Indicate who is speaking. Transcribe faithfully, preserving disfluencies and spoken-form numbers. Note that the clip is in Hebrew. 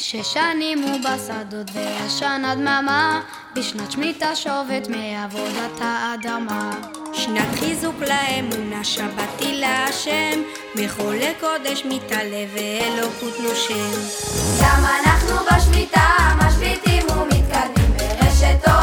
Speaker 1: שש שנים הוא בשדות וישן עד דממה, בשנת שמיטה שובת מעבודת האדמה.
Speaker 2: שנת חיזוק לאמונה, שבתי להשם, מחולי קודש מתעלה ואלוקות נושם.
Speaker 3: גם אנחנו בשמיטה משביתים ומתקדמים ברשת